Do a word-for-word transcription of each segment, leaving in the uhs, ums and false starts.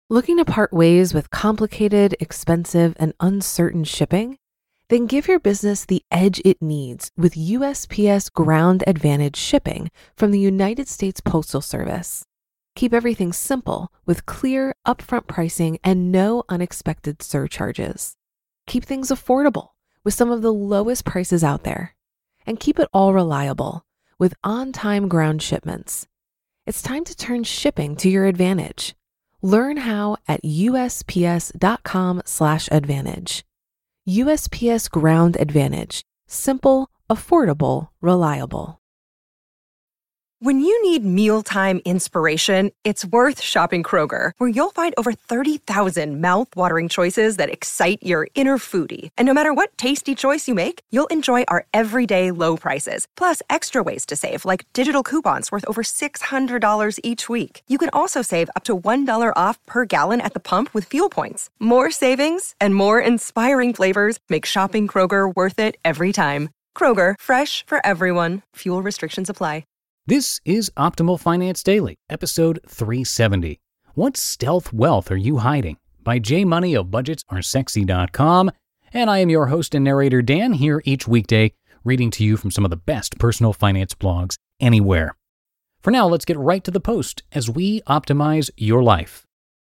Looking to part ways with complicated, expensive, and uncertain shipping? Then give your business the edge it needs with U S P S Ground Advantage shipping from the United States Postal Service. Keep everything simple with clear, upfront pricing and no unexpected surcharges. Keep things affordable with some of the lowest prices out there. And keep it all reliable with on-time ground shipments. It's time to turn shipping to your advantage. Learn how at usps.com slash advantage. U S P S Ground Advantage. Simple, affordable, reliable. When you need mealtime inspiration, it's worth shopping Kroger, where you'll find over thirty thousand mouth-watering choices that excite your inner foodie. And no matter what tasty choice you make, you'll enjoy our everyday low prices, plus extra ways to save, like digital coupons worth over six hundred dollars each week. You can also save up to one dollar off per gallon at the pump with fuel points. More savings and more inspiring flavors make shopping Kroger worth it every time. Kroger, fresh for everyone. Fuel restrictions apply. This is Optimal Finance Daily, episode three seventy. What stealth wealth are you hiding? By J Money of budgets are sexy dot com. And I am your host and narrator, Dan, here each weekday, reading to you from some of the best personal finance blogs anywhere. For now, let's get right to the post as we optimize your life.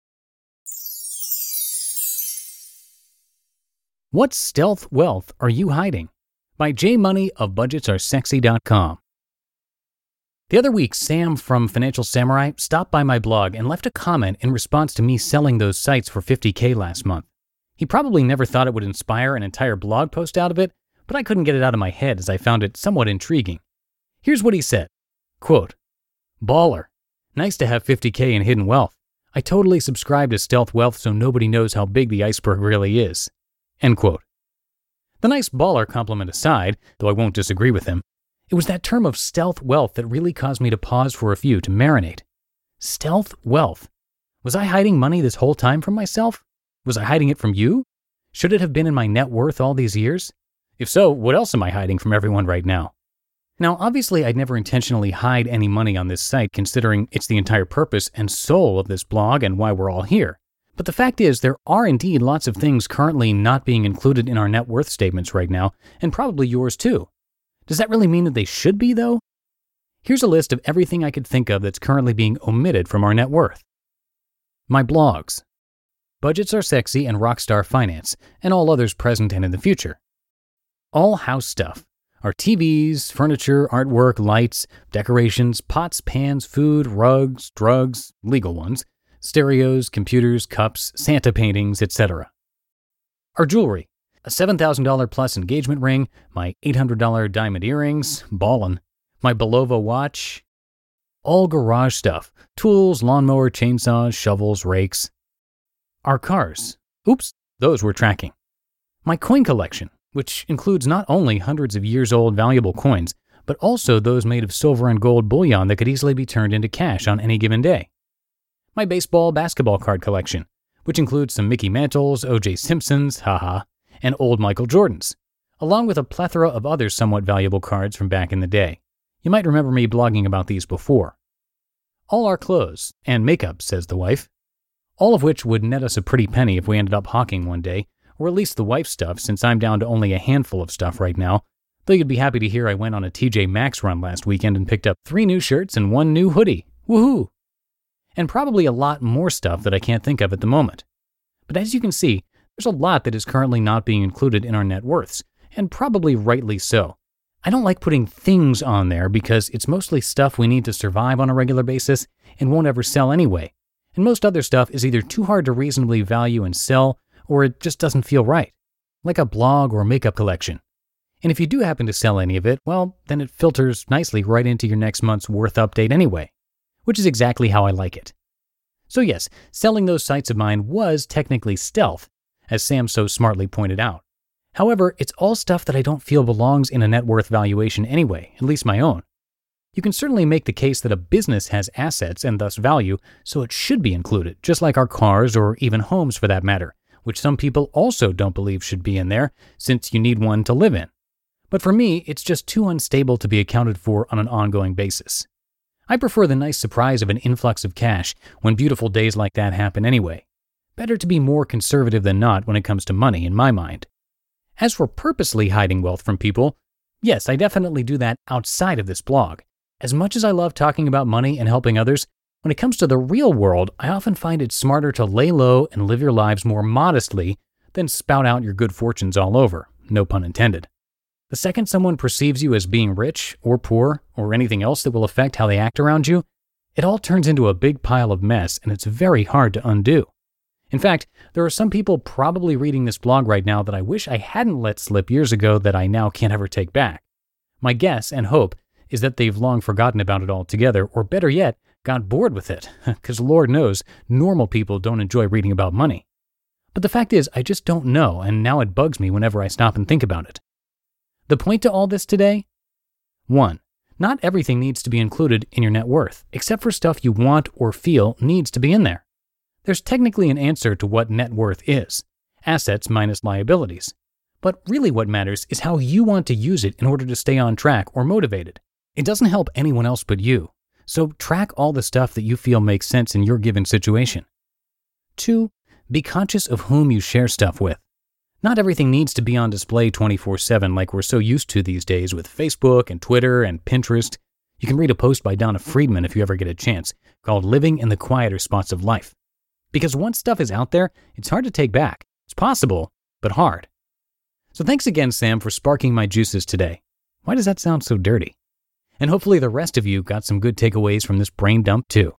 What stealth wealth are you hiding? By J Money of budgets are sexy dot com. The other week, Sam from Financial Samurai stopped by my blog and left a comment in response to me selling those sites for fifty K last month. He probably never thought it would inspire an entire blog post out of it, but I couldn't get it out of my head as I found it somewhat intriguing. Here's what he said, quote, "Baller. Nice to have fifty K in hidden wealth. I totally subscribe to stealth wealth so nobody knows how big the iceberg really is." End quote. The nice baller compliment aside, though I won't disagree with him, it was that term of stealth wealth that really caused me to pause for a few to marinate. Stealth wealth. Was I hiding money this whole time from myself? Was I hiding it from you? Should it have been in my net worth all these years? If so, what else am I hiding from everyone right now? Now, obviously, I'd never intentionally hide any money on this site, considering it's the entire purpose and soul of this blog and why we're all here. But the fact is, there are indeed lots of things currently not being included in our net worth statements right now, and probably yours too. Does that really mean that they should be, though? Here's a list of everything I could think of that's currently being omitted from our net worth. My blogs, Budgets Are Sexy and Rockstar Finance, and all others present and in the future. All house stuff, our T Vs, furniture, artwork, lights, decorations, pots, pans, food, rugs, drugs, legal ones, stereos, computers, cups, Santa paintings, et cetera. Our jewelry. A seven thousand dollars plus engagement ring, my eight hundred dollars diamond earrings, ballin', my Belova watch, all garage stuff, tools, lawnmower, chainsaws, shovels, rakes. Our cars. Oops, those we're tracking. My coin collection, which includes not only hundreds of years old valuable coins, but also those made of silver and gold bullion that could easily be turned into cash on any given day. My baseball, basketball card collection, which includes some Mickey Mantles, O J Simpsons, haha, and old Michael Jordans, along with a plethora of other somewhat valuable cards from back in the day. You might remember me blogging about these before. All our clothes, and makeup, says the wife, all of which would net us a pretty penny if we ended up hawking one day, or at least the wife's stuff since I'm down to only a handful of stuff right now, though you'd be happy to hear I went on a T J Maxx run last weekend and picked up three new shirts and one new hoodie. Woohoo! And probably a lot more stuff that I can't think of at the moment. But as you can see, there's a lot that is currently not being included in our net worths, and probably rightly so. I don't like putting things on there because it's mostly stuff we need to survive on a regular basis and won't ever sell anyway. And most other stuff is either too hard to reasonably value and sell, or it just doesn't feel right, like a blog or makeup collection. And if you do happen to sell any of it, well, then it filters nicely right into your next month's worth update anyway, which is exactly how I like it. So yes, selling those sites of mine was technically stealth, as Sam so smartly pointed out. However, it's all stuff that I don't feel belongs in a net worth valuation anyway, at least my own. You can certainly make the case that a business has assets and thus value, so it should be included, just like our cars or even homes for that matter, which some people also don't believe should be in there, since you need one to live in. But for me, it's just too unstable to be accounted for on an ongoing basis. I prefer the nice surprise of an influx of cash when beautiful days like that happen anyway, Better to be more conservative than not when it comes to money, in my mind. As for purposely hiding wealth from people, yes, I definitely do that outside of this blog. As much as I love talking about money and helping others, when it comes to the real world, I often find it smarter to lay low and live your lives more modestly than spout out your good fortunes all over, no pun intended. The second someone perceives you as being rich or poor or anything else that will affect how they act around you, it all turns into a big pile of mess and it's very hard to undo. In fact, there are some people probably reading this blog right now that I wish I hadn't let slip years ago that I now can't ever take back. My guess and hope is that they've long forgotten about it altogether, or better yet, got bored with it, because Lord knows, normal people don't enjoy reading about money. But the fact is, I just don't know, and now it bugs me whenever I stop and think about it. The point to all this today? One, not everything needs to be included in your net worth, except for stuff you want or feel needs to be in there. There's technically an answer to what net worth is, assets minus liabilities. But really what matters is how you want to use it in order to stay on track or motivated. It doesn't help anyone else but you, so track all the stuff that you feel makes sense in your given situation. Two, be conscious of whom you share stuff with. Not everything needs to be on display twenty-four seven like we're so used to these days with Facebook and Twitter and Pinterest. You can read a post by Donna Friedman if you ever get a chance, called Living in the Quieter Spots of Life. Because once stuff is out there, it's hard to take back. It's possible, but hard. So thanks again, Sam, for sparking my juices today. Why does that sound so dirty? And hopefully the rest of you got some good takeaways from this brain dump too.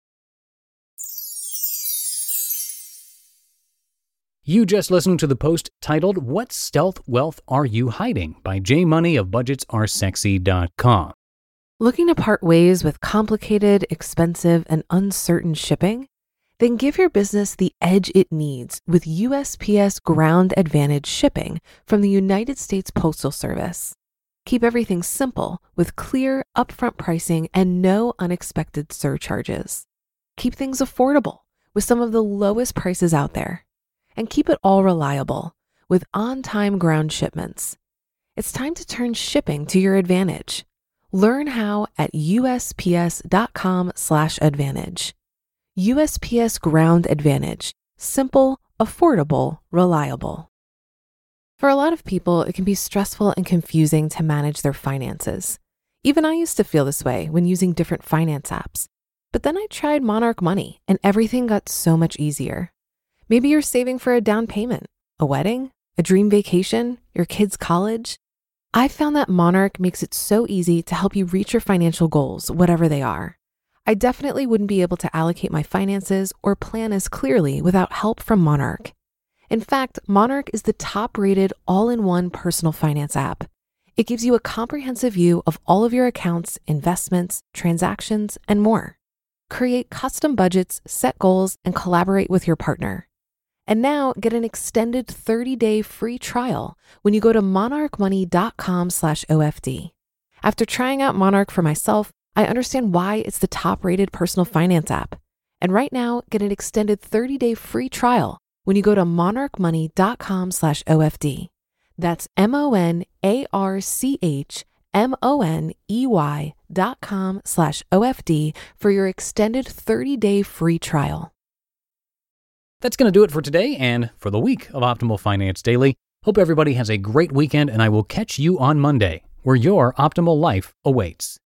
You just listened to the post titled, What Stealth Wealth Are You Hiding? By J Money of budgets are sexy dot com. Looking to part ways with complicated, expensive, and uncertain shipping? Then give your business the edge it needs with U S P S Ground Advantage shipping from the United States Postal Service. Keep everything simple with clear, upfront pricing and no unexpected surcharges. Keep things affordable with some of the lowest prices out there. And keep it all reliable with on-time ground shipments. It's time to turn shipping to your advantage. Learn how at U S P S dot com slash advantage. U S P S Ground Advantage. Simple, affordable, reliable. For a lot of people, it can be stressful and confusing to manage their finances. Even I used to feel this way when using different finance apps. But then I tried Monarch Money and everything got so much easier. Maybe you're saving for a down payment, a wedding, a dream vacation, your kids' college. I found that Monarch makes it so easy to help you reach your financial goals, whatever they are. I definitely wouldn't be able to allocate my finances or plan as clearly without help from Monarch. In fact, Monarch is the top-rated all-in-one personal finance app. It gives you a comprehensive view of all of your accounts, investments, transactions, and more. Create custom budgets, set goals, and collaborate with your partner. And now get an extended thirty-day free trial when you go to monarch money dot com slash O F D. After trying out Monarch for myself, I understand why it's the top-rated personal finance app. And right now, get an extended thirty-day free trial when you go to monarch money dot com slash O F D. That's M O N A R C H M O N E Y dot com slash O F D for your extended thirty-day free trial. That's going to do it for today and for the week of Optimal Finance Daily. Hope everybody has a great weekend, and I will catch you on Monday, where your optimal life awaits.